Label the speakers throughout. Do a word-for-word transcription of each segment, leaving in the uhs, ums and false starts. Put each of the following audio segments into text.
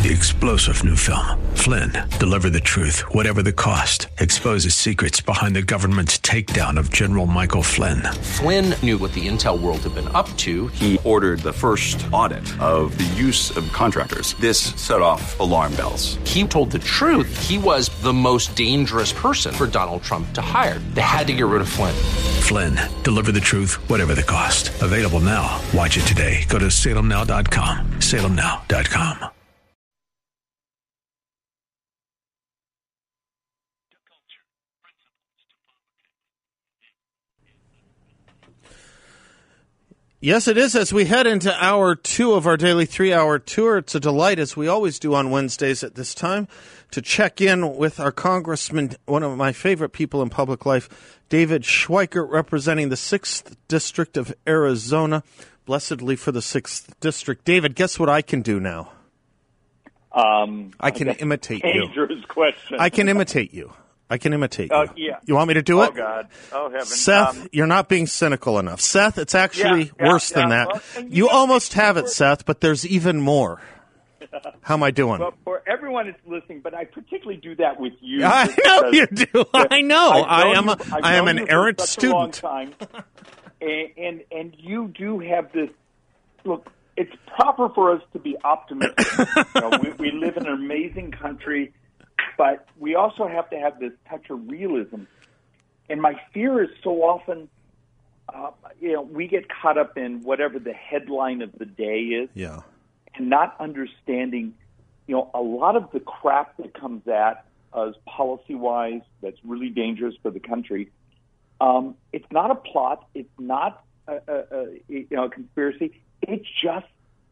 Speaker 1: The explosive new film, Flynn, deliver the truth, whatever the cost. Exposes secrets behind the government's takedown of General Michael Flynn.
Speaker 2: Flynn knew what the intel world had been up to.
Speaker 3: He ordered the first audit of the use of contractors. This set off alarm bells.
Speaker 2: He told the truth. He was the most dangerous person for Donald Trump to hire. They had to get rid of Flynn.
Speaker 1: Flynn, deliver the truth, whatever the cost. Available now. Watch it today. Go to salem now dot com. salem now dot com.
Speaker 4: Yes, it is. As we head into hour two of our daily three-hour tour, it's a delight, as we always do on Wednesdays at this time, to check in with our congressman, one of my favorite people in public life, David Schweikert, representing the sixth District of Arizona. Blessedly for the sixth District. David, guess what I can do now?
Speaker 5: Um,
Speaker 4: I can imitate you.
Speaker 5: Dangerous question.
Speaker 4: I can imitate you. I can imitate you.
Speaker 5: Uh, yeah.
Speaker 4: You want me to do
Speaker 5: oh,
Speaker 4: it?
Speaker 5: Oh, God. Oh, heaven.
Speaker 4: Seth,
Speaker 5: um,
Speaker 4: you're not being cynical enough. Seth, it's actually
Speaker 5: yeah, yeah,
Speaker 4: worse than
Speaker 5: yeah.
Speaker 4: that.
Speaker 5: Well, you
Speaker 4: you
Speaker 5: know,
Speaker 4: almost have it, Seth, but there's even more. How am I doing?
Speaker 5: Well, for everyone that's listening, but I particularly do that with you.
Speaker 4: I know you do. I know. I am. A,
Speaker 5: you,
Speaker 4: I am an errant
Speaker 5: such
Speaker 4: student.
Speaker 5: A long time, and, and and you do have this. Look, it's proper for us to be optimistic. you know, we, we live in an amazing country, but we also have to have this touch of realism. And my fear is so often, uh, you know, we get caught up in whatever the headline of the day is.
Speaker 4: Yeah.
Speaker 5: And not understanding, you know, a lot of the crap that comes at us policy-wise that's really dangerous for the country. Um, it's not a plot. It's not a, a, a you know a conspiracy. It's just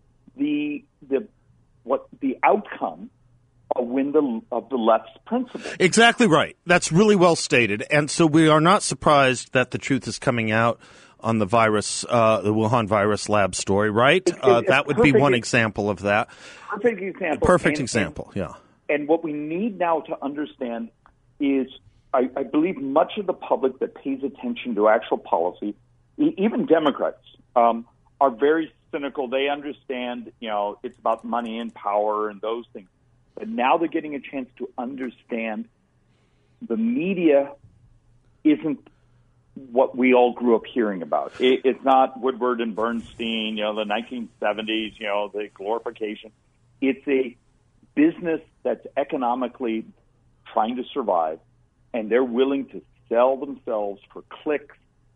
Speaker 5: the the what the outcome of when the of the left's principles.
Speaker 4: Exactly right. That's really well stated. And so we are not surprised that the truth is coming out on the virus, uh, the Wuhan virus lab story, right?
Speaker 5: It's, it's,
Speaker 4: uh, that would be one
Speaker 5: ex-
Speaker 4: example of that.
Speaker 5: Perfect example.
Speaker 4: Perfect
Speaker 5: and,
Speaker 4: example,
Speaker 5: and,
Speaker 4: yeah.
Speaker 5: And what we need now to understand is, I, I believe much of the public that pays attention to actual policy, e- even Democrats, um, are very cynical. They understand, you know, it's about money and power and those things. But now they're getting a chance to understand the media isn't what we all grew up hearing about. It, it's not Woodward and Bernstein, you know, the nineteen seventies, you know, the glorification. It's a business that's economically trying to survive, and they're willing to sell themselves for clicks,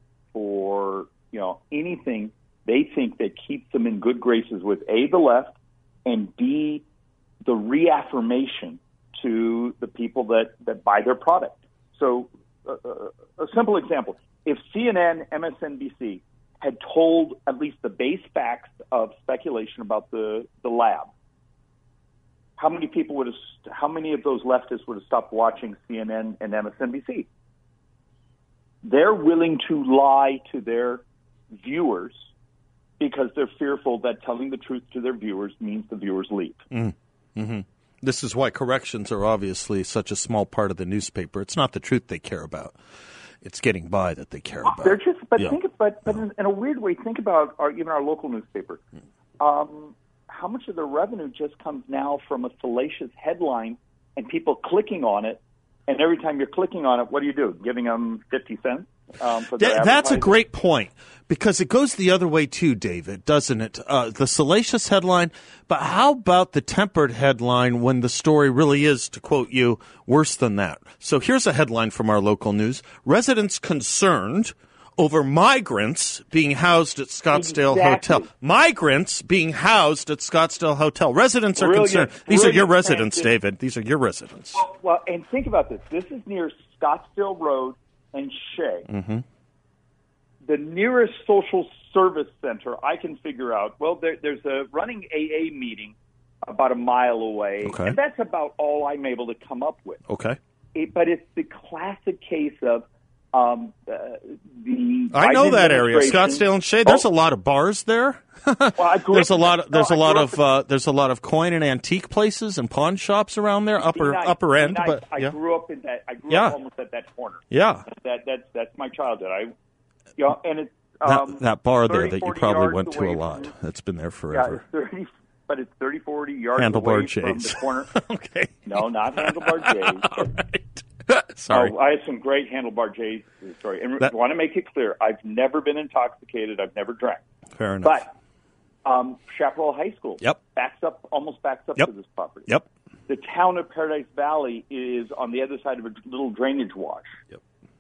Speaker 5: for, you know, anything they think that keeps them in good graces with A, the left, and B, the reaffirmation to the people that, that buy their product. So uh, a simple example, if C N N, M S N B C had told at least the base facts of speculation about the, the lab, how many people would have, how many of those leftists would have stopped watching C N N and M S N B C? They're willing to lie to their viewers because they're fearful that telling the truth to their viewers means the viewers leave.
Speaker 4: Mm. Mm-hmm. This is why corrections are obviously such a small part of the newspaper. It's not the truth they care about. It's getting by that they care about.
Speaker 5: They're just, but
Speaker 4: yeah.
Speaker 5: think, but but in, in a weird way, think about our, even our local newspaper. Um, how much of the revenue just comes now from a salacious headline and people clicking on it? And every time you're clicking on it, what do you do? Giving them fifty cents? Um, for
Speaker 4: Th- that's a great point, because it goes the other way too, David, doesn't it? Uh, the salacious headline, but how about the tempered headline when the story really is, to quote you, worse than that? So here's a headline from our local news. Residents concerned over migrants being housed at Scottsdale
Speaker 5: exactly.
Speaker 4: Hotel. Migrants being housed at Scottsdale Hotel. Residents are
Speaker 5: brilliant,
Speaker 4: concerned. These are your
Speaker 5: brilliant
Speaker 4: residents,
Speaker 5: transition.
Speaker 4: David. These are your residents.
Speaker 5: Well, well, and think about this. This is near Scottsdale Road and Shea.
Speaker 4: Mm-hmm.
Speaker 5: The nearest social service center I can figure out, well, there, there's a running A A meeting about a mile away,
Speaker 4: Okay.
Speaker 5: and that's about all I'm able to come up with.
Speaker 4: Okay.
Speaker 5: It, but it's the classic case of um, uh, the
Speaker 4: I know
Speaker 5: Biden
Speaker 4: that area,
Speaker 5: administration-
Speaker 4: Scottsdale and Shea. There's
Speaker 5: Oh,
Speaker 4: a lot of bars there.
Speaker 5: well, I grew
Speaker 4: there's a
Speaker 5: up-
Speaker 4: lot of there's
Speaker 5: no,
Speaker 4: a
Speaker 5: I
Speaker 4: lot
Speaker 5: grew
Speaker 4: of
Speaker 5: up-
Speaker 4: uh, there's a lot of coin and antique places and pawn shops around there, upper
Speaker 5: Be nice,
Speaker 4: upper end.
Speaker 5: be nice.
Speaker 4: But
Speaker 5: I
Speaker 4: yeah,
Speaker 5: grew up in that. I grew
Speaker 4: Yeah.
Speaker 5: up almost at that corner.
Speaker 4: yeah,
Speaker 5: That that's that's my childhood. I, you know, and it's
Speaker 4: that
Speaker 5: um,
Speaker 4: that bar there
Speaker 5: thirty,
Speaker 4: that you
Speaker 5: forty
Speaker 4: probably
Speaker 5: yards
Speaker 4: went to
Speaker 5: away
Speaker 4: a lot.
Speaker 5: from-
Speaker 4: That's been there
Speaker 5: Yeah,
Speaker 4: forever.
Speaker 5: it's thirty, but it's thirty, forty yards
Speaker 4: Handlebar
Speaker 5: away
Speaker 4: J's.
Speaker 5: from the corner.
Speaker 4: Okay.
Speaker 5: No, not Handlebar J's.
Speaker 4: All right. Sorry.
Speaker 5: Oh, I have some great Handlebar J's story. And
Speaker 4: That-
Speaker 5: I want to make it clear, I've never been intoxicated. I've never drank.
Speaker 4: Fair enough.
Speaker 5: But um, Chaparral High School
Speaker 4: Yep.
Speaker 5: backs up, almost backs up
Speaker 4: Yep.
Speaker 5: to this property.
Speaker 4: Yep.
Speaker 5: The town of Paradise Valley is on the other side of a little drainage wash.
Speaker 4: Yep.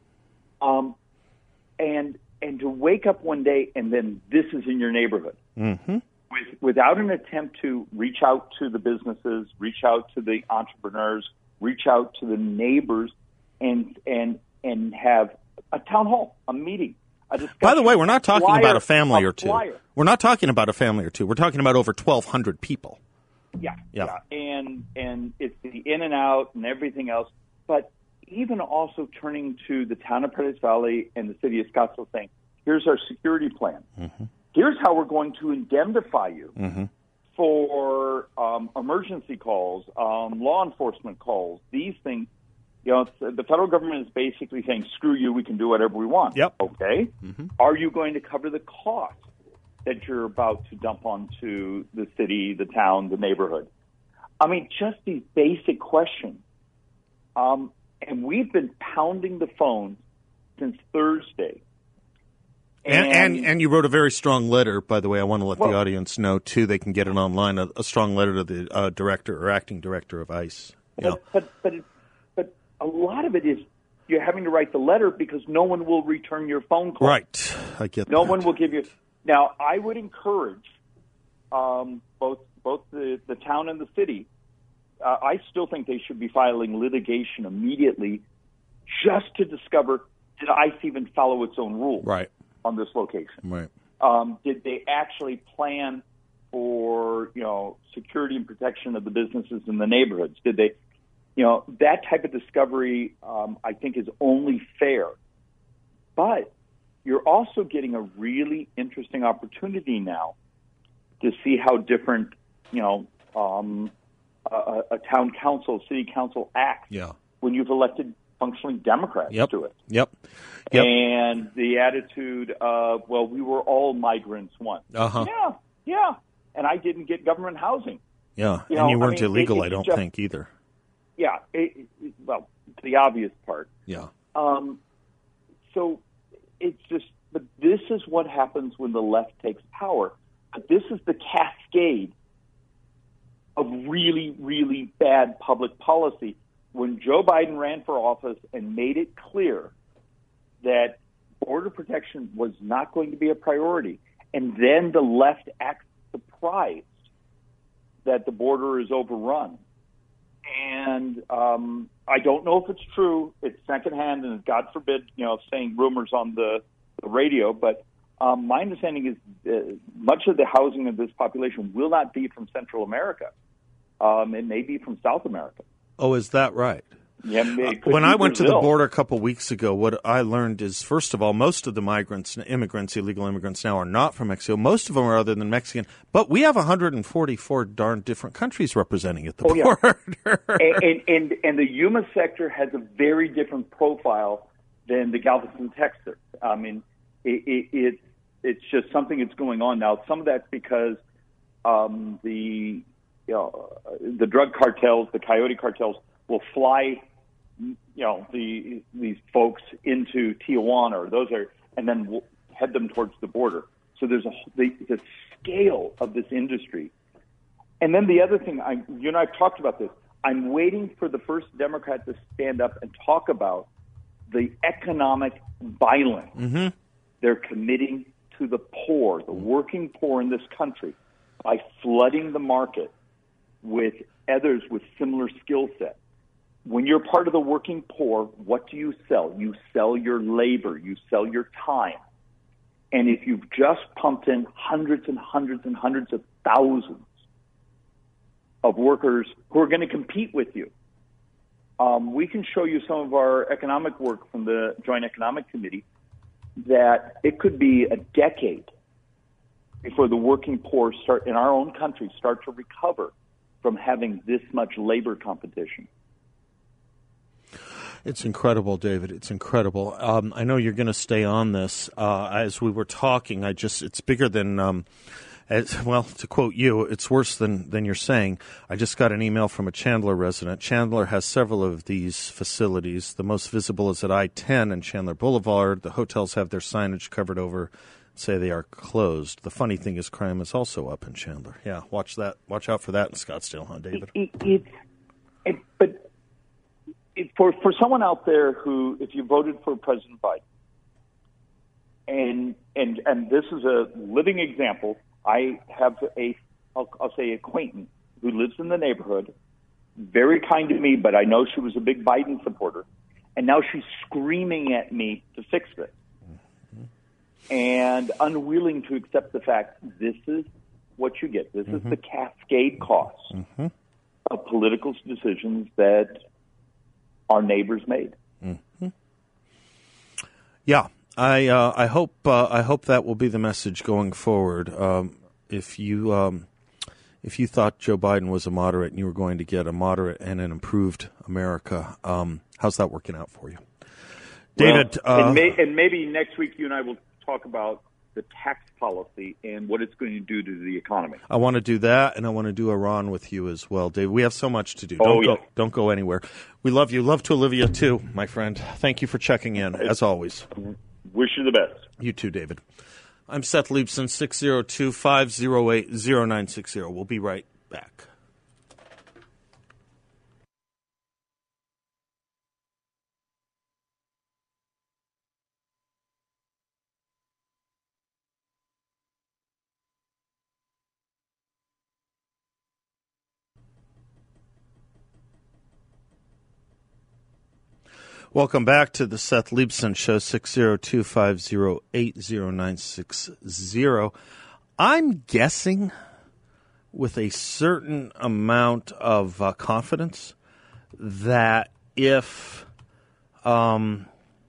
Speaker 5: Um, and and to wake up one day and then this is in your neighborhood,
Speaker 4: Mm-hmm.
Speaker 5: with, without an attempt to reach out to the businesses, reach out to the entrepreneurs, reach out to the neighbors, and and and have a town hall, a meeting, a discussion.
Speaker 4: By the way, we're not talking
Speaker 5: flyer,
Speaker 4: about a family
Speaker 5: a
Speaker 4: or two.
Speaker 5: flyer.
Speaker 4: We're not talking about a family or two. We're talking about over twelve hundred people.
Speaker 5: Yeah,
Speaker 4: Yeah.
Speaker 5: yeah, and and it's the in and out and everything else. But even also turning to the town of Paradise Valley and the city of Scottsdale, saying, "Here's our security plan.
Speaker 4: Mm-hmm.
Speaker 5: Here's how we're going to indemnify you
Speaker 4: Mm-hmm.
Speaker 5: for um, emergency calls, um, law enforcement calls. These things, you know, it's- the federal government is basically saying, "Screw you, we can do whatever we want."
Speaker 4: Yep.
Speaker 5: Okay.
Speaker 4: Mm-hmm.
Speaker 5: Are you going to cover the cost that you're about to dump onto the city, the town, the neighborhood? I mean, just these basic questions. Um, and we've been pounding the phone since Thursday.
Speaker 4: And, and and you wrote a very strong letter, by the way. I want to let
Speaker 5: Well-
Speaker 4: the audience know, too. They can get it online, a, a strong letter to the uh, director or acting director of ICE. You know.
Speaker 5: But, but, but, it, but a lot of it is you're having to write the letter because no one will return your phone call.
Speaker 4: Right. I get
Speaker 5: No
Speaker 4: that.
Speaker 5: one will give you. Now, I would encourage um, both both the, the town and the city. Uh, I still think they should be filing litigation immediately just to discover, did ICE even follow its own rules
Speaker 4: Right.
Speaker 5: on this location?
Speaker 4: Right.
Speaker 5: Um, did they actually plan for, you know, security and protection of the businesses in the neighborhoods? Did they, you know, that type of discovery, um, I think, is only fair. But you're also getting a really interesting opportunity now to see how different, you know, um, a, a town council, city council acts
Speaker 4: Yeah.
Speaker 5: when you've elected functionally Democrats
Speaker 4: Yep.
Speaker 5: to it.
Speaker 4: Yep. Yep.
Speaker 5: And the attitude of, well, we were all migrants once.
Speaker 4: Uh-huh.
Speaker 5: Yeah, yeah. And I didn't get government housing.
Speaker 4: Yeah.
Speaker 5: You
Speaker 4: and
Speaker 5: know,
Speaker 4: you
Speaker 5: I
Speaker 4: weren't
Speaker 5: mean,
Speaker 4: illegal,
Speaker 5: it-
Speaker 4: I don't
Speaker 5: just-
Speaker 4: think, either.
Speaker 5: Yeah, it, it, well, the obvious part.
Speaker 4: Yeah.
Speaker 5: Um, so it's just, but this is what happens when the left takes power. But this is the cascade of really, really bad public policy. When Joe Biden ran for office and made it clear that border protection was not going to be a priority, and then the left acts surprised that the border is overrun. And um, I don't know if it's true. It's secondhand, and God forbid, you know, saying rumors on the, the radio. But um, my understanding is uh, much of the housing of this population will not be from Central America. Um, it may be from South America.
Speaker 4: Oh, is that right?
Speaker 5: Yeah, it could
Speaker 4: When
Speaker 5: be
Speaker 4: I went to the
Speaker 5: Brazil.
Speaker 4: border a couple weeks ago, what I learned is, first of all, most of the migrants, immigrants, illegal immigrants now are not from Mexico. Most of them are other than Mexican. But we have one hundred forty-four darn different countries representing at the
Speaker 5: Oh, yeah.
Speaker 4: border.
Speaker 5: and, and, and, and the Yuma sector has a very different profile than the Galveston, Texas. I mean, it, it, it, it's just something that's going on now. Some of that's because um, the you know, the drug cartels, the coyote cartels, will fly, you know, the these folks into Tijuana, or those are, and then we'll head them towards the border. So there's a the, the scale of this industry. And then the other thing, I, you and I have talked about this. I'm waiting for the first Democrat to stand up and talk about the economic violence
Speaker 4: Mm-hmm.
Speaker 5: they're committing to the poor, the working poor in this country, by flooding the market with others with similar skill set. When you're part of the working poor, what do you sell? You sell your labor. You sell your time. And if you've just pumped in hundreds and hundreds and hundreds of thousands of workers who are going to compete with you, um, we can show you some of our economic work from the Joint Economic Committee that it could be a decade before the working poor start in our own country start to recover from having this much labor competition.
Speaker 4: It's incredible, David. It's incredible. Um, I know you're going to stay on this. Uh, as we were talking, I just it's bigger than um, As, well, to quote you, it's worse than, than you're saying. I just got an email from a Chandler resident. Chandler has several of these facilities. The most visible is at I ten and Chandler Boulevard. The hotels have their signage covered over, say they are closed. The funny thing is crime is also up in Chandler. Yeah, watch that. Watch out for that in Scottsdale, huh, David?
Speaker 5: It, it, it, but it, for, for someone out there who, if you voted for President Biden, and and and this is a living example, I have a, I'll, I'll say, acquaintance who lives in the neighborhood, very kind to me, but I know she was a big Biden supporter, and now she's screaming at me to fix this, mm-hmm. and unwilling to accept the fact this is what you get. This mm-hmm. is the cascade costs mm-hmm. of political decisions that our neighbors made.
Speaker 4: Mm-hmm. Yeah. I uh, I hope uh, I hope that will be the message going forward. Um, if you um, if you thought Joe Biden was a moderate and you were going to get a moderate and an improved America, um, how's that working out for you, David?
Speaker 5: Well,
Speaker 4: uh,
Speaker 5: and, may, and maybe next week you and I will talk about the tax policy and what it's going to do to the economy.
Speaker 4: I want to do that, and I want to do Iran with you as well, David. We have so much to do.
Speaker 5: Oh,
Speaker 4: don't
Speaker 5: yeah.
Speaker 4: go, don't go anywhere. We love you. Love to Olivia too, my friend. Thank you for checking in as always.
Speaker 5: Wish you the best.
Speaker 4: You too, David. I'm Seth Leibson, six oh two, five oh eight, oh nine six oh. We'll be right back. Welcome back to the Seth Leibson Show, six oh two, five oh eight, oh nine six oh. I'm guessing with a certain amount of uh, confidence that if um,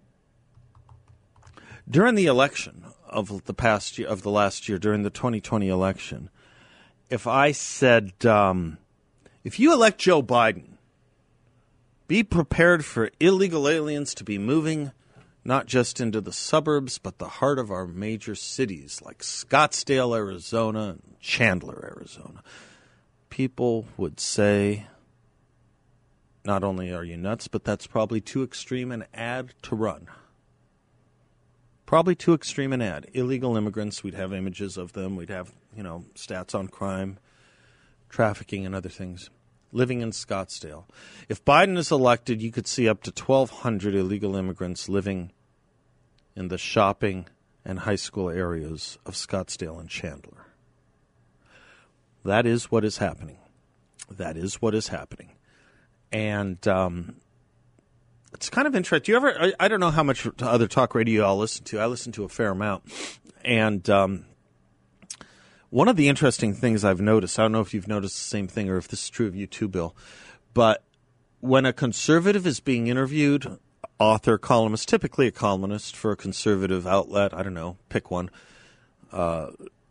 Speaker 4: during the election of the past year, of the last year, during the twenty twenty election, if I said, um, if you elect Joe Biden, be prepared for illegal aliens to be moving not just into the suburbs, but the heart of our major cities like Scottsdale, Arizona, and Chandler, Arizona. People would say, not only are you nuts, but that's probably too extreme an ad to run. Probably too extreme an ad. Illegal immigrants, we'd have images of them. We'd have, you know, stats on crime, trafficking, and other things. Living in Scottsdale. If Biden is elected, you could see up to twelve hundred illegal immigrants living in the shopping and high school areas of Scottsdale and Chandler. That is what is happening. That is what is happening. And um, it's kind of interesting. Do you ever, I, I don't know how much other talk radio I'll listen to. I listen to a fair amount. And um one of the interesting things I've noticed, I don't know if you've noticed the same thing or if this is true of you too, Bill, but when a conservative is being interviewed, author, columnist, typically a columnist for a conservative outlet, I don't know, pick one, uh,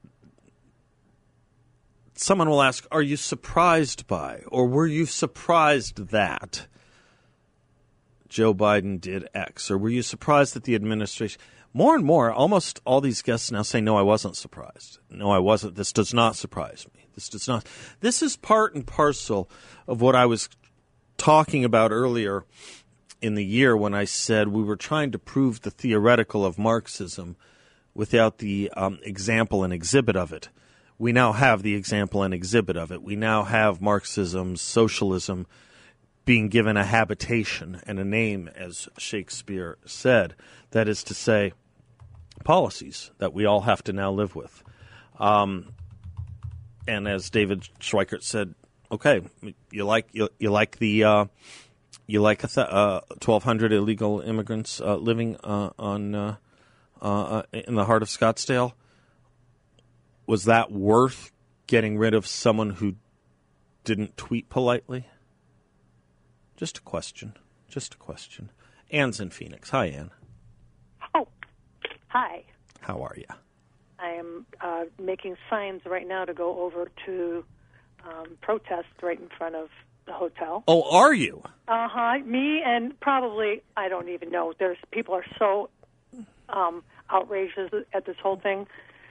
Speaker 4: someone will ask, are you surprised by, or were you surprised that Joe Biden did X, or were you surprised that the administration... More and more, almost all these guests now say, no, I wasn't surprised. No, I wasn't. This does not surprise me. This does not. This is part and parcel of what I was talking about earlier in the year when I said we were trying to prove the theoretical of Marxism without the um, example and exhibit of it. We now have the example and exhibit of it. We now have Marxism, socialism being given a habitation and a name, as Shakespeare said. That is to say, policies that we all have to now live with. Um, and as David Schweikert said, okay, you like you, you like the uh, you like a th- uh, twelve hundred illegal immigrants uh, living uh, on uh, uh, in the heart of Scottsdale. Was that worth getting rid of someone who didn't tweet politely? Just a question. Just a question. Anne's in Phoenix. Hi, Anne.
Speaker 6: Oh, hi.
Speaker 4: How are you?
Speaker 6: I am uh, making signs right now to go over to um, protest right in front of the hotel.
Speaker 4: Oh, are you?
Speaker 6: Uh-huh. Me and probably, I don't even know. There's people are so um, outraged at this whole thing.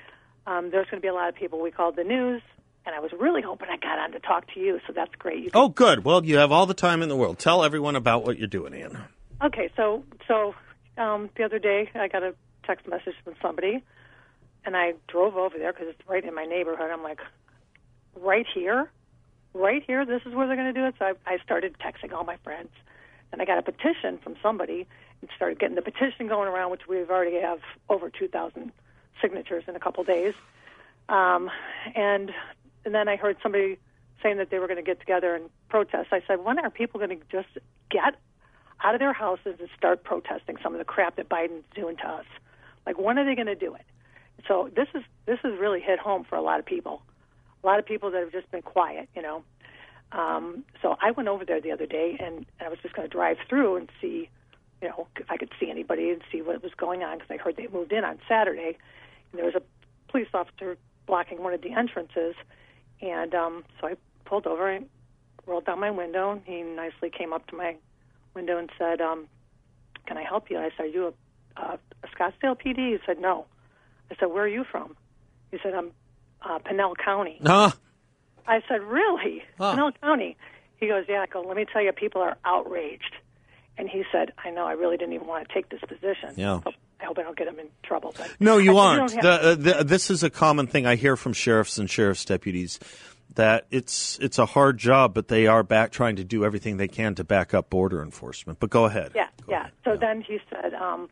Speaker 6: um, there's going to be a lot of people. We called the news, and I was really hoping I got on to talk to you, so that's great. You can-
Speaker 4: Oh, good. Well, you have all the time in the world. Tell everyone about what you're doing, Ann.
Speaker 6: Okay, so so um, the other day I got a text message from somebody, and I drove over there because it's right in my neighborhood. I'm like, right here? Right here? This is where they're going to do it? So I, I started texting all my friends. And I got a petition from somebody and started getting the petition going around, which we've already have over two thousand signatures in a couple days. Um, and and then I heard somebody saying that they were going to get together and protest. I said, when are people going to just get out of their houses and start protesting some of the crap that Biden's doing to us? Like, when are they going to do it? So this is this has really hit home for a lot of people. A lot of people that have just been quiet, you know. Um, so I went over there the other day, and, and I was just going to drive through and see, you know, if I could see anybody and see what was going on, because I heard they moved in on Saturday, and there was a police officer blocking one of the entrances. And um, so I pulled over and rolled down my window, and he nicely came up to my window and said, um, can I help you? I said, are you a, a, a Scottsdale P D? He said, no. I said, where are you from? He said, I'm uh, Pinell County.
Speaker 4: Ah.
Speaker 6: I said, really?
Speaker 4: Huh.
Speaker 6: Pinell County? He goes, yeah. I go, let me tell you, people are outraged. And he said, I know, I really didn't even want to take this position.
Speaker 4: Yeah.
Speaker 6: So I hope I don't get him in trouble. But
Speaker 4: No, you
Speaker 6: I
Speaker 4: aren't.
Speaker 6: said, "You don't have-
Speaker 4: The, uh, the, this is a common thing I hear from sheriffs and sheriff's deputies, that it's it's a hard job, but they are back trying to do everything they can to back up border enforcement. But go ahead.
Speaker 6: Yeah,
Speaker 4: Go
Speaker 6: yeah.
Speaker 4: ahead.
Speaker 6: So
Speaker 4: Yeah.
Speaker 6: then he said, um,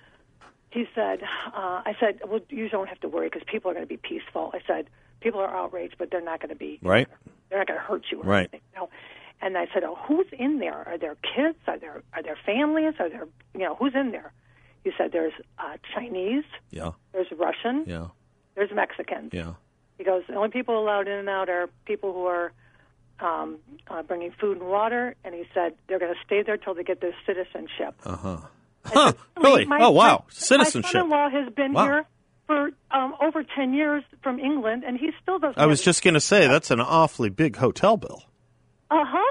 Speaker 6: he said, uh, I said, well, you don't have to worry because people are going to be peaceful. I said, people are outraged, but they're not going to be.
Speaker 4: Right.
Speaker 6: They're not going to hurt you. Or
Speaker 4: Right.
Speaker 6: anything, you know? And I said, oh, who's in there? Are there kids? Are there are there families? Are there, you know, who's in there? He said, there's uh, Chinese.
Speaker 4: Yeah.
Speaker 6: There's Russian.
Speaker 4: Yeah.
Speaker 6: There's Mexicans.
Speaker 4: Yeah.
Speaker 6: He goes, the only people allowed in and out are people who are um, uh, bringing food and water. And he said they're going to stay there till they get their citizenship.
Speaker 4: Uh huh.
Speaker 6: I
Speaker 4: Huh.
Speaker 6: said,
Speaker 4: Really?
Speaker 6: my-
Speaker 4: Oh, wow.
Speaker 6: My,
Speaker 4: Citizenship.
Speaker 6: My son-in-law has been
Speaker 4: Wow.
Speaker 6: here for um, over ten years from England, and he still doesn't.
Speaker 4: I was
Speaker 6: have
Speaker 4: just going to say, that's an awfully big hotel bill.
Speaker 6: Uh huh.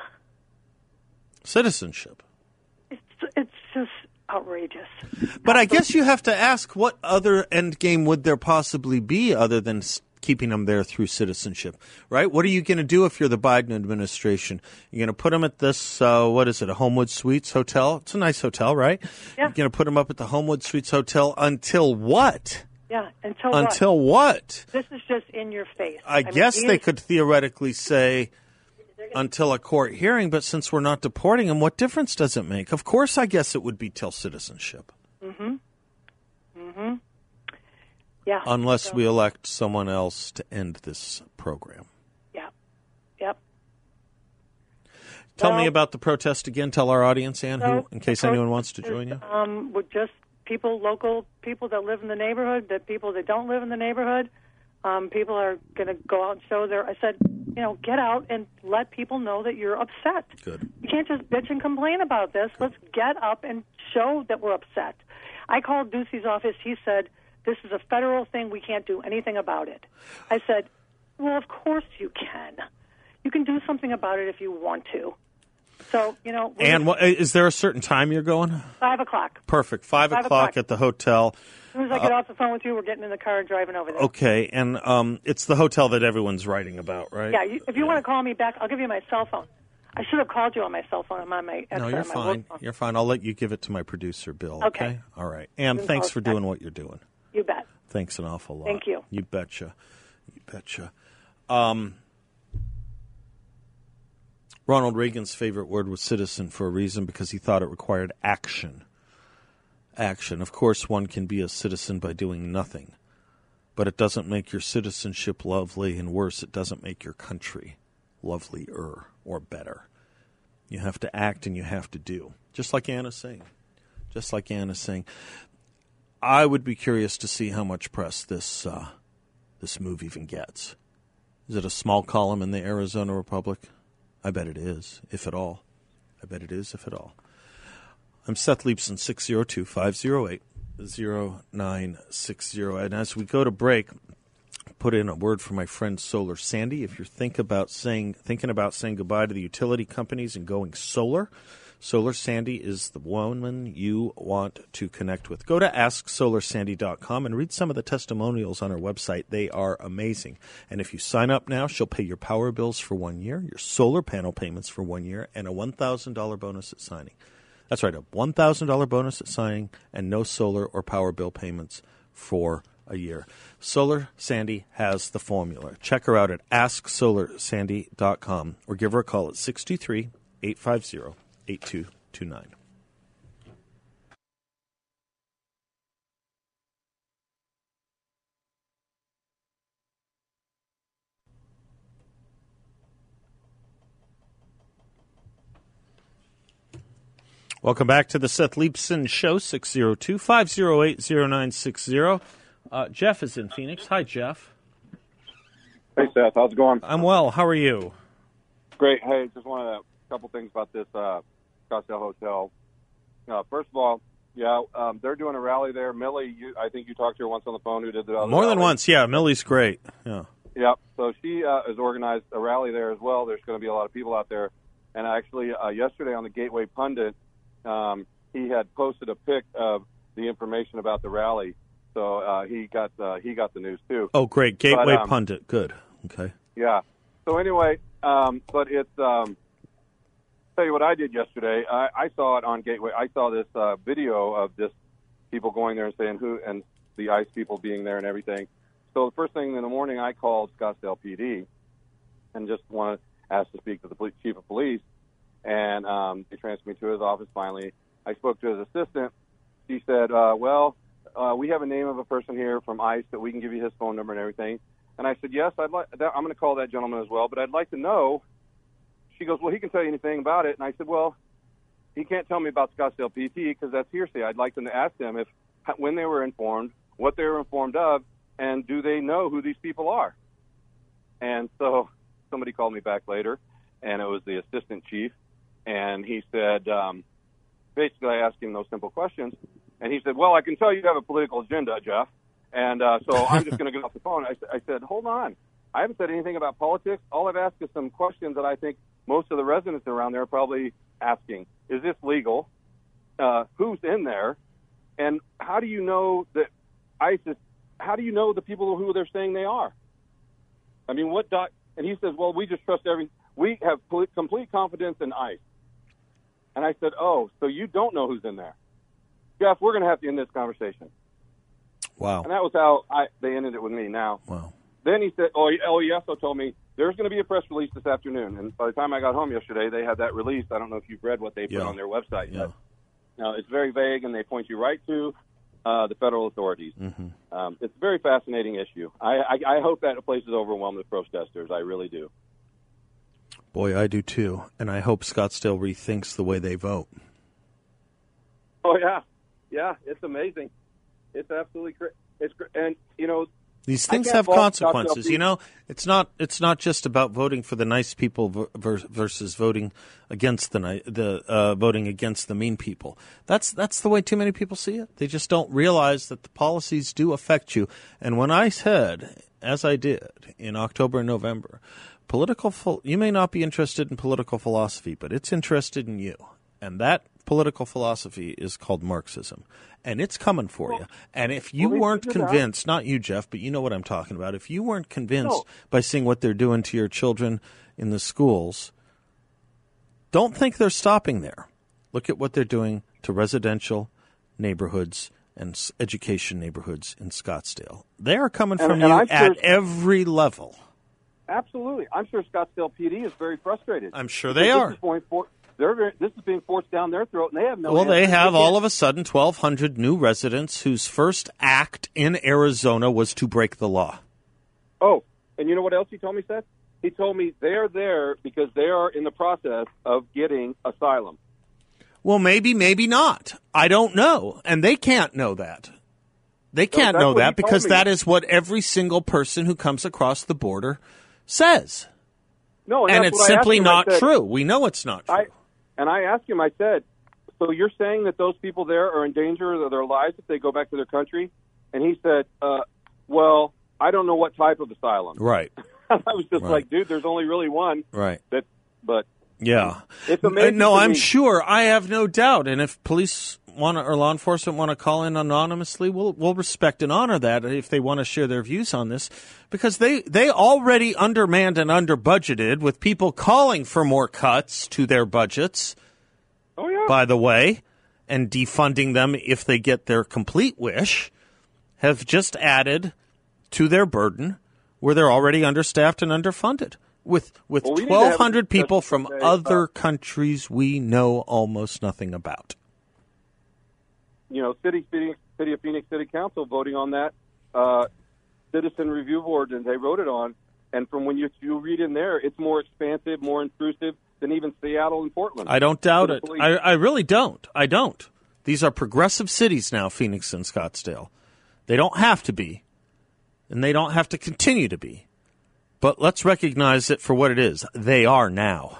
Speaker 4: Citizenship.
Speaker 6: It's it's just outrageous.
Speaker 4: But I guess you have to ask, what other end game would there possibly be other than s- keeping them there through citizenship, right? What are you going to do if you're the Biden administration? You're going to put them at this, uh, what is it, a Homewood Suites hotel? It's a nice hotel, right?
Speaker 6: Yeah.
Speaker 4: You're going to put them up at the Homewood Suites hotel until what?
Speaker 6: Yeah. Until what?
Speaker 4: Until what?
Speaker 6: This is just in your face.
Speaker 4: I,
Speaker 6: mean,
Speaker 4: guess
Speaker 6: he
Speaker 4: they
Speaker 6: is-
Speaker 4: could theoretically say until a court hearing, but since we're not deporting them, what difference does it make? Of course, I guess it would be till citizenship.
Speaker 6: Mhm. Mhm. Yeah.
Speaker 4: Unless
Speaker 6: so-
Speaker 4: we elect someone else to end this program.
Speaker 6: Yeah. Yep.
Speaker 4: Tell me
Speaker 6: Well-
Speaker 4: about the protest again. Tell our audience, Ann, who,
Speaker 6: So,
Speaker 4: in case
Speaker 6: the
Speaker 4: anyone wants to
Speaker 6: protest
Speaker 4: join you.
Speaker 6: is, Um, with just people, local people that live in the neighborhood, that people that don't live in the neighborhood, um, people are going to go out and show their. I said, you know, get out and let people know that you're upset.
Speaker 4: Good.
Speaker 6: You can't just bitch and complain about this. Let's get up and show that we're upset. I called Ducey's office. He said, this is a federal thing. We can't do anything about it. I said, well, of course you can. You can do something about it if you want to. So, you know. we're
Speaker 4: And
Speaker 6: just-
Speaker 4: what, is there a certain time you're going?
Speaker 6: Five o'clock.
Speaker 4: Perfect. Five,
Speaker 6: Five
Speaker 4: o'clock,
Speaker 6: o'clock.
Speaker 4: at the hotel.
Speaker 6: As soon as I get off the phone with you, we're getting in the car and driving over there.
Speaker 4: Okay, and um, it's the hotel that everyone's writing about, right?
Speaker 6: Yeah, you, if you want to call me back, I'll give you my cell phone. I should have called you on my cell phone. I'm on my.
Speaker 4: No,
Speaker 6: actually
Speaker 4: you're
Speaker 6: on my work
Speaker 4: fine.
Speaker 6: phone.
Speaker 4: You're fine. I'll let you give it to my producer, Bill. Okay.
Speaker 6: Okay.
Speaker 4: All right. And
Speaker 6: Then
Speaker 4: thanks
Speaker 6: I'll
Speaker 4: for
Speaker 6: check.
Speaker 4: doing what you're doing.
Speaker 6: You bet.
Speaker 4: Thanks an awful lot.
Speaker 6: Thank you.
Speaker 4: You betcha. You betcha. Um, Ronald Reagan's favorite word was citizen for a reason, because he thought it required action. Action. Of course, one can be a citizen by doing nothing, but it doesn't make your citizenship lovely, and worse, it doesn't make your country lovelier or better. You have to act and you have to do. Just like Anna's saying. Just like Anna's saying. I would be curious to see how much press this uh, this move even gets. Is it a small column in the Arizona Republic? I bet it is, if at all. I bet it is, if at all. I'm Seth Leibson, six oh two, five oh eight, oh nine six oh. And as we go to break, put in a word for my friend Solar Sandy. If you're think about saying, thinking about saying goodbye to the utility companies and going solar, Solar Sandy is the woman you want to connect with. Go to ask solar sandy dot com and read some of the testimonials on her website. They are amazing. And if you sign up now, she'll pay your power bills for one year, your solar panel payments for one year, and a one thousand dollars bonus at signing. That's right, a one thousand dollars bonus at signing and no solar or power bill payments for a year. Solar Sandy has the formula. Check her out at ask solar sandy dot com or give her a call at six two three, eight five zero, eight two two nine. Welcome back to the Seth Leibson Show, six oh two, five oh eight, oh nine six oh. Uh, Jeff is in Phoenix. Hi, Jeff.
Speaker 7: Hey, Seth. How's it going?
Speaker 4: I'm well. How are you?
Speaker 7: Great. Hey, just wanted a couple things about this uh, Scottsdale Hotel. Uh, first of all, yeah, um, they're doing a rally there. Millie, you, I think you talked to her once on the phone who did the other
Speaker 4: More
Speaker 7: rally.
Speaker 4: than once, yeah. Millie's great. Yeah.
Speaker 7: Yeah. So she uh, has organized a rally there as well. There's going to be a lot of people out there. And actually, uh, yesterday on the Gateway Pundit, um, he had posted a pic of the information about the rally. So uh, he got uh, he got the news too.
Speaker 4: Oh, great! Gateway
Speaker 7: but, um,
Speaker 4: Pundit, good. Okay.
Speaker 7: Yeah. So anyway, um, but it's um, tell you what I did yesterday. I, I saw it on Gateway. I saw this uh, video of this people going there and saying who and the ICE people being there and everything. So the first thing in the morning, I called Scottsdale P D and just wanted to ask to speak to the police, chief of police, and um, they transferred me to his office. Finally, I spoke to his assistant. She said, uh, "Well." Uh, we have a name of a person here from ICE that we can give you his phone number and everything. And I said, yes, I'd like. That, I'm going to call that gentleman as well, but I'd like to know. She goes, well, he can tell you anything about it. And I said, well, he can't tell me about Scottsdale P T because that's hearsay. I'd like them to ask them if when they were informed, what they were informed of, and do they know who these people are? And so somebody called me back later, and it was the assistant chief, and he said, um, basically I asked him those simple questions. And he said, well, I can tell you have a political agenda, Jeff. And uh, so I'm just going to get off the phone. I, I said, hold on. I haven't said anything about politics. All I've asked is some questions that I think most of the residents around there are probably asking. Is this legal? Uh, who's in there? And how do you know that ICE is, how do you know the people who they're saying they are? I mean, what doc, and he says, well, we just trust every, we have complete confidence in ICE. And I said, oh, so you don't know who's in there. Jeff, we're going to have to end this conversation.
Speaker 4: Wow.
Speaker 7: And that was how I, they ended it with me now.
Speaker 4: Wow.
Speaker 7: Then he said, oh, oh, he also told me there's going to be a press release this afternoon. And by the time I got home yesterday, they had that released. I don't know if you've read what they put
Speaker 4: Yeah.
Speaker 7: on their website.
Speaker 4: Yeah.
Speaker 7: But, now, it's very vague, and they point you right to uh, the federal authorities.
Speaker 4: Mm-hmm.
Speaker 7: Um, it's a very fascinating issue. I, I, I hope that place is overwhelmed with protesters. I really do.
Speaker 4: Boy, I do too. And I hope Scottsdale rethinks the way they vote.
Speaker 7: Oh, yeah. Yeah, it's amazing. It's absolutely crazy. It's cr- and you know
Speaker 4: these things have consequences. You know, it's not it's not just about voting for the nice people ver- versus voting against the ni- the uh, voting against the mean people. That's that's the way too many people see it. They just don't realize that the policies do affect you. And when I said, as I did in October and November, political ph- you may not be interested in political philosophy, but it's interested in you, and that political philosophy is called Marxism, and it's coming for well, you. And if you
Speaker 7: well,
Speaker 4: weren't convinced, not you, Jeff, but you know what I'm talking about, if you weren't convinced no. by seeing what they're doing to your children in the schools, don't think they're stopping there. Look at what they're doing to residential neighborhoods and education neighborhoods in Scottsdale. They are coming from
Speaker 7: and,
Speaker 4: you
Speaker 7: and
Speaker 4: at
Speaker 7: sure,
Speaker 4: every level.
Speaker 7: Absolutely. I'm sure Scottsdale P D is very frustrated.
Speaker 4: I'm sure they are.
Speaker 7: This is going for- They're very, this is being forced down their throat, and they have no.
Speaker 4: Well, they have
Speaker 7: they
Speaker 4: all of a sudden twelve hundred new residents whose first act in Arizona was to break the law.
Speaker 7: Oh, and you know what else he told me, Seth? He told me they're there because they are in the process of getting asylum.
Speaker 4: Well, maybe, maybe not. I don't know, and they can't know that. They can't
Speaker 7: no,
Speaker 4: know that because
Speaker 7: me.
Speaker 4: that is what every single person who comes across the border says.
Speaker 7: No, and,
Speaker 4: and it's simply not said, true. We know it's not true.
Speaker 7: I, and I asked him, I said, so you're saying that those people there are in danger of their lives if they go back to their country? And he said, uh, well, I don't know what type of asylum.
Speaker 4: Right.
Speaker 7: I was just
Speaker 4: Right.
Speaker 7: like, dude, there's only really one.
Speaker 4: Right.
Speaker 7: That, but
Speaker 4: Yeah.
Speaker 7: it's amazing.
Speaker 4: No,
Speaker 7: to
Speaker 4: I'm
Speaker 7: me.
Speaker 4: sure. I have no doubt. And if police want to, or law enforcement want to call in anonymously, we'll we'll respect and honor that if they want to share their views on this, because they they already undermanned and under budgeted with people calling for more cuts to their budgets.
Speaker 7: Oh yeah.
Speaker 4: By the way, and defunding them if they get their complete wish, have just added to their burden where they're already understaffed and underfunded. With with
Speaker 7: Well, we need to have a
Speaker 4: twelve hundred people from
Speaker 7: discussion today
Speaker 4: other
Speaker 7: about-
Speaker 4: countries we know almost nothing about.
Speaker 7: You know, city, city, city of Phoenix City Council voting on that uh, citizen review board, and they wrote it on. And from when you you read in there, it's more expansive, more intrusive than even Seattle and Portland.
Speaker 4: I don't doubt
Speaker 7: For the
Speaker 4: it.
Speaker 7: police.
Speaker 4: I, I really don't. I don't. These are progressive cities now, Phoenix and Scottsdale. They don't have to be, and they don't have to continue to be. But let's recognize it for what it is. They are now.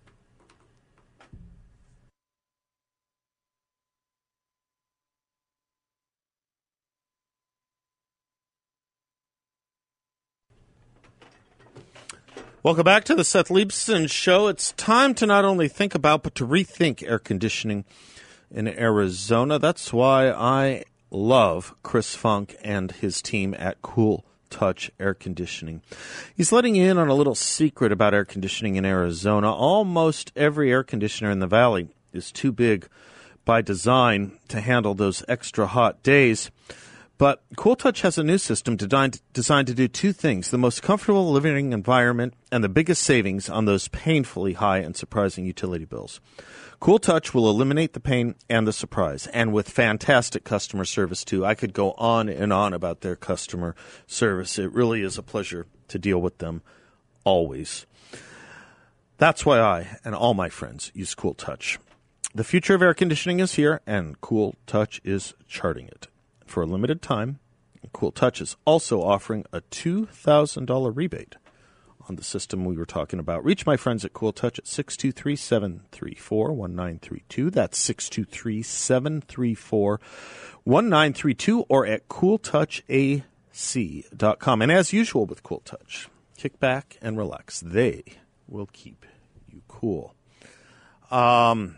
Speaker 4: Welcome back to the Seth Leibson Show. It's time to not only think about, but to rethink air conditioning in Arizona. That's why I love Chris Funk and his team at Cool Touch Air Conditioning. He's letting you in on a little secret about air conditioning in Arizona. Almost every air conditioner in the valley is too big by design to handle those extra hot days. But Cool Touch has a new system designed, designed to do two things: the most comfortable living environment and the biggest savings on those painfully high and surprising utility bills. Cool Touch will eliminate the pain and the surprise, and with fantastic customer service, too. I could go on and on about their customer service. It really is a pleasure to deal with them always. That's why I and all my friends use Cool Touch. The future of air conditioning is here, and Cool Touch is charting it. For a limited time, Cool Touch is also offering a two thousand dollars rebate on the system we were talking about. Reach my friends at Cool Touch at six two three, seven three four, one nine three two. That's six two three, seven three four, one nine three two, or at cool touch a c dot com. And as usual with Cool Touch, kick back and relax. They will keep you cool. Um...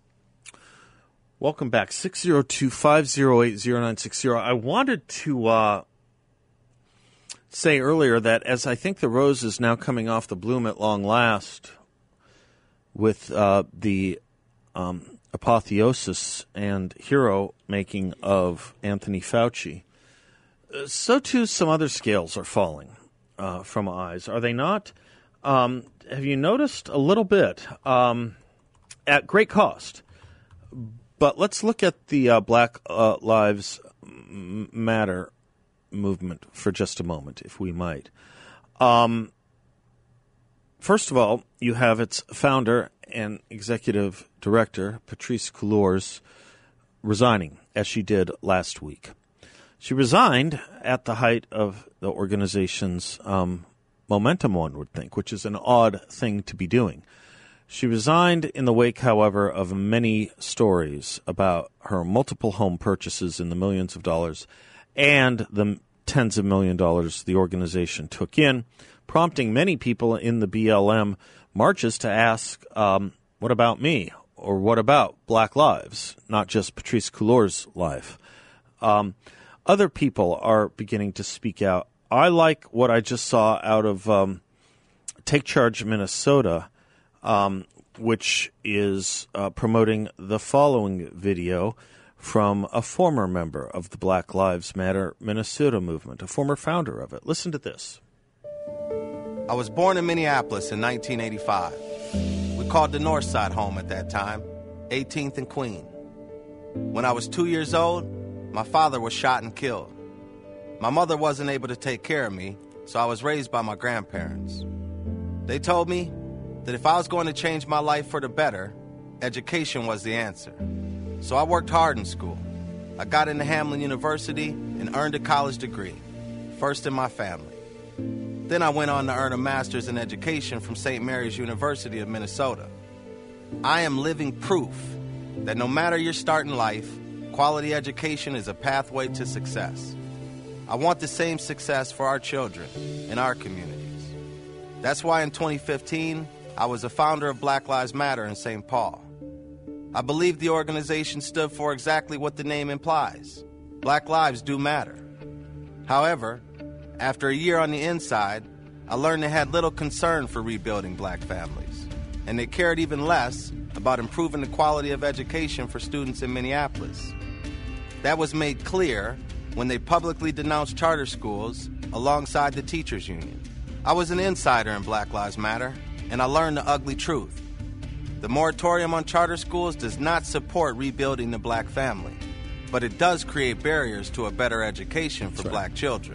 Speaker 4: Welcome back, six oh two, five oh eight, oh nine six oh. I wanted to uh, say earlier that as I think the rose is now coming off the bloom at long last with uh, the um, apotheosis and hero making of Anthony Fauci, so too some other scales are falling uh, from eyes, are they not? Um, have you noticed a little bit um, at great cost? But let's look at the uh, Black uh, Lives Matter movement for just a moment, if we might. Um, first of all, you have its founder and executive director, Patrisse Cullors, resigning, as she did last week. She resigned at the height of the organization's um, momentum, one would think, which is an odd thing to be doing. She resigned in the wake, however, of many stories about her multiple home purchases in the millions of dollars and the tens of million dollars the organization took in, prompting many people in the B L M marches to ask, um, what about me? Or what about Black Lives, not just Patrisse Cullors' life? Um, other people are beginning to speak out. I like what I just saw out of um, Take Charge Minnesota, Um, which is uh, promoting the following video from a former member of the Black Lives Matter Minnesota movement, a former founder of it. Listen to this.
Speaker 8: I was born in Minneapolis in nineteen eighty-five. We called the North Side home at that time, eighteenth and Queen. When I was two years old, my father was shot and killed. My mother wasn't able to take care of me, so I was raised by my grandparents. They told me that if I was going to change my life for the better, education was the answer. So I worked hard in school. I got into Hamline University and earned a college degree, first in my family. Then I went on to earn a master's in education from Saint Mary's University of Minnesota. I am living proof that no matter your start in life, quality education is a pathway to success. I want the same success for our children in our communities. That's why in twenty fifteen, I was a founder of Black Lives Matter in Saint Paul. I believe the organization stood for exactly what the name implies. Black lives do matter. However, after a year on the inside, I learned they had little concern for rebuilding black families, and they cared even less about improving the quality of education for students in Minneapolis. That was made clear when they publicly denounced charter schools alongside the teachers' union. I was an insider in Black Lives Matter, and I learned the ugly truth. The moratorium on charter schools does not support rebuilding the black family, but it does create barriers to a better education for
Speaker 4: That's right.
Speaker 8: black children.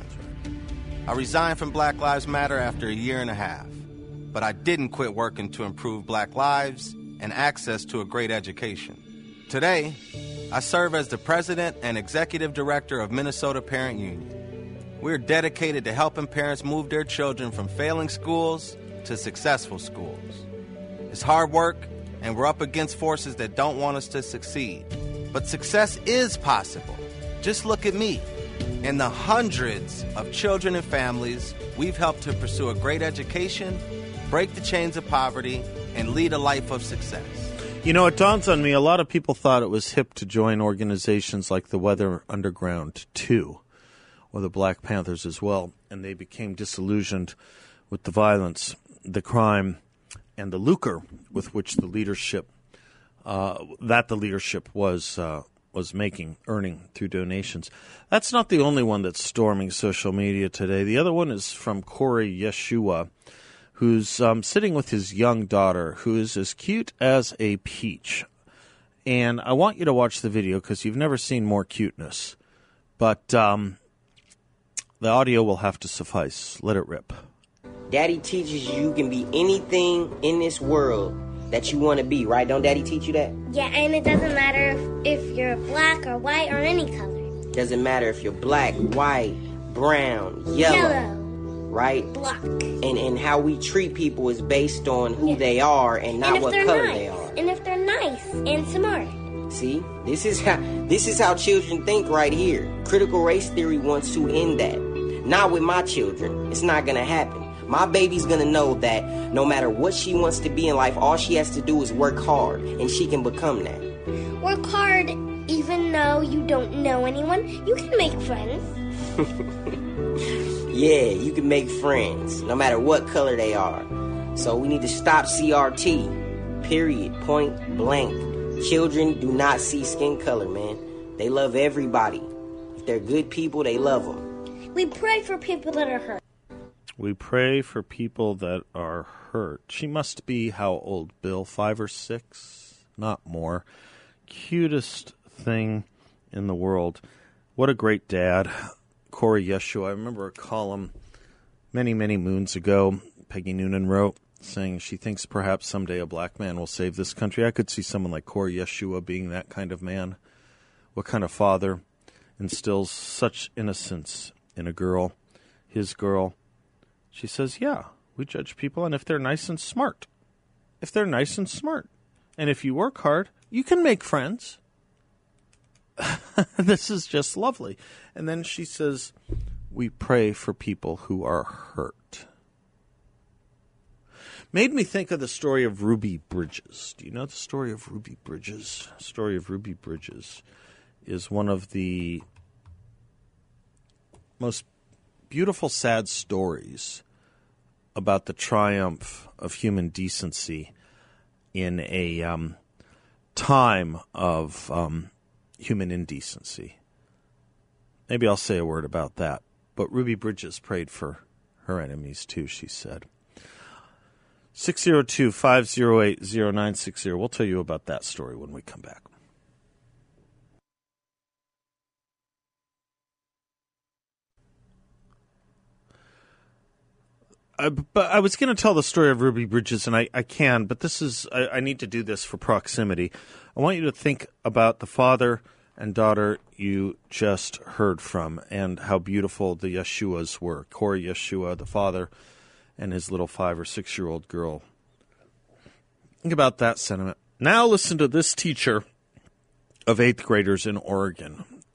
Speaker 8: I resigned from Black Lives Matter after a year and a half, but I didn't quit working to improve black lives and access to a great education. Today, I serve as the president and executive director of Minnesota Parent Union. We're dedicated to helping parents move their children from failing schools to successful schools. It's hard work, and we're up against forces that don't want us to succeed. But success is possible. Just look at me and the hundreds of children and families we've helped to pursue a great education, break the chains of poverty, and lead a life of success.
Speaker 4: You know, it dawns on me, a lot of people thought it was hip to join organizations like the Weather Underground too, or the Black Panthers as well, and they became disillusioned with the violence, the crime, and the lucre with which the leadership, uh, that the leadership was uh, was making, earning through donations. That's not the only one that's storming social media today. The other one is from Corey Yeshua, who's um, sitting with his young daughter, who is as cute as a peach. And I want you to watch the video because you've never seen more cuteness. But um, the audio will have to suffice. Let it rip.
Speaker 9: Daddy teaches you you can be anything in this world that you want to be, right? Don't Daddy teach you that?
Speaker 10: Yeah, and it doesn't matter if, if you're black or white or any color.
Speaker 9: Doesn't matter if you're black, white, brown, yellow,
Speaker 10: Yellow.
Speaker 9: right?
Speaker 10: Black.
Speaker 9: And and how we treat people is based on who
Speaker 10: Yeah.
Speaker 9: they are and not
Speaker 10: and if
Speaker 9: what
Speaker 10: they're
Speaker 9: color
Speaker 10: nice,
Speaker 9: they are.
Speaker 10: And if they're nice and smart.
Speaker 9: See, this is how this is how children think right here. Critical race theory wants to end that. Not with my children. It's not gonna happen. My baby's gonna know that no matter what she wants to be in life, all she has to do is work hard, and she can become that.
Speaker 10: Work hard, even though you don't know anyone. You can make friends.
Speaker 9: Yeah, you can make friends, no matter what color they are. So we need to stop C R T. Period. Point blank. Children do not see skin color, man. They love everybody. If they're good people, they love them.
Speaker 10: We pray for people that are hurt.
Speaker 4: We pray for people that are hurt. She must be how old, Bill? Five or six? Not more. Cutest thing in the world. What a great dad. Corey Yeshua. I remember a column many, many moons ago Peggy Noonan wrote saying she thinks perhaps someday a black man will save this country. I could see someone like Corey Yeshua being that kind of man. What kind of father instills such innocence in a girl, his girl? She says, yeah, we judge people, and if they're nice and smart, if they're nice and smart, and if you work hard, you can make friends. This is just lovely. And then she says, we pray for people who are hurt. Made me think of the story of Ruby Bridges. Do you know the story of Ruby Bridges? The story of Ruby Bridges is one of the most beautiful, sad stories about the triumph of human decency in a um, time of um, human indecency. Maybe I'll say a word about that. But Ruby Bridges prayed for her enemies too, she said. six oh two, five oh eight, oh nine six oh. We'll tell you about that story when we come back. I, but I was going to tell the story of Ruby Bridges, and I, I can, but this is I, I need to do this for proximity. I want you to think about the father and daughter you just heard from and how beautiful the Yeshuas were. Corey Yeshua, the father, and his little five- or six-year-old girl. Think about that sentiment. Now listen to this teacher of eighth graders in Oregon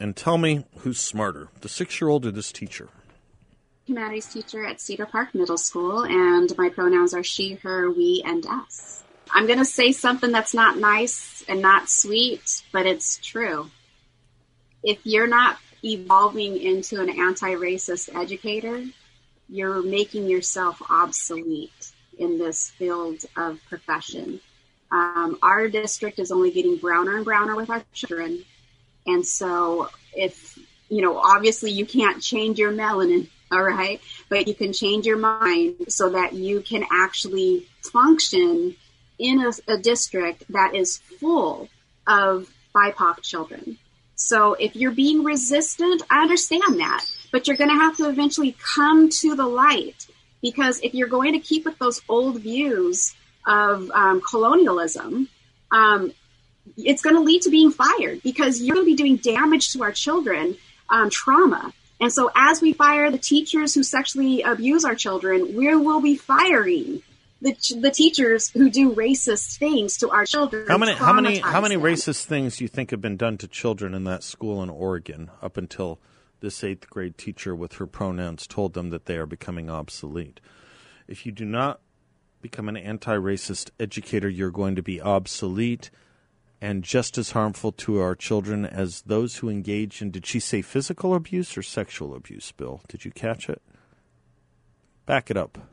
Speaker 4: and tell me who's smarter, the six-year-old or this teacher.
Speaker 11: Humanities teacher at Cedar Park Middle School, and my pronouns are she, her, we, and us. I'm going to say something that's not nice and not sweet, but it's true. If you're not evolving into an anti-racist educator, you're making yourself obsolete in this field of profession. Um, our district is only getting browner and browner with our children. And so if, you know, obviously you can't change your melanin, all right, but you can change your mind so that you can actually function in a, a district that is full of B I P O C children. So if you're being resistant, I understand that, but you're going to have to eventually come to the light, because if you're going to keep with those old views of um, colonialism, um, it's going to lead to being fired, because you're going to be doing damage to our children, um, trauma. And so as we fire the teachers who sexually abuse our children, we will be firing the, the teachers who do racist things to our children.
Speaker 4: How many how many how many them. racist things do you think have been done to children in that school in Oregon up until this eighth grade teacher with her pronouns told them that they are becoming obsolete? If you do not become an anti-racist educator, you're going to be obsolete and just as harmful to our children as those who engage in, did she say physical abuse or sexual abuse, Bill? Did you catch it? Back it up.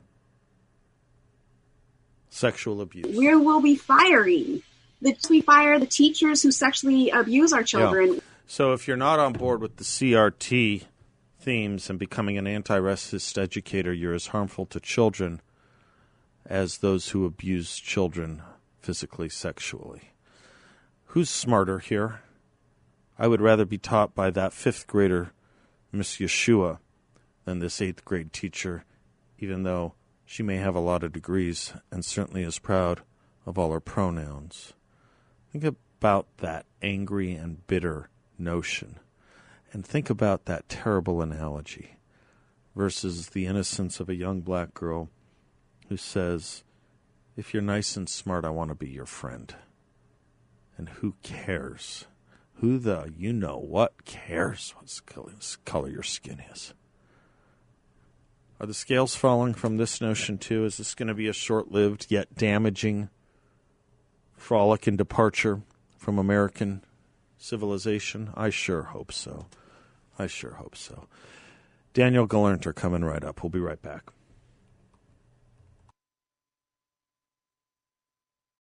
Speaker 4: Sexual abuse.
Speaker 11: We will be firing. The, we fire the teachers who sexually abuse our children.
Speaker 4: Yeah. So if you're not on board with the C R T themes and becoming an anti-racist educator, you're as harmful to children as those who abuse children physically, sexually. Who's smarter here? I would rather be taught by that fifth grader, Miss Yeshua, than this eighth grade teacher, even though she may have a lot of degrees and certainly is proud of all her pronouns. Think about that angry and bitter notion, and think about that terrible analogy versus the innocence of a young black girl who says, if you're nice and smart, I want to be your friend. And who cares? Who the you-know-what cares what color your skin is? Are the scales falling from this notion, too? Is this going to be a short-lived yet damaging frolic and departure from American civilization? I sure hope so. I sure hope so. Daniel Galernter coming right up. We'll be right back.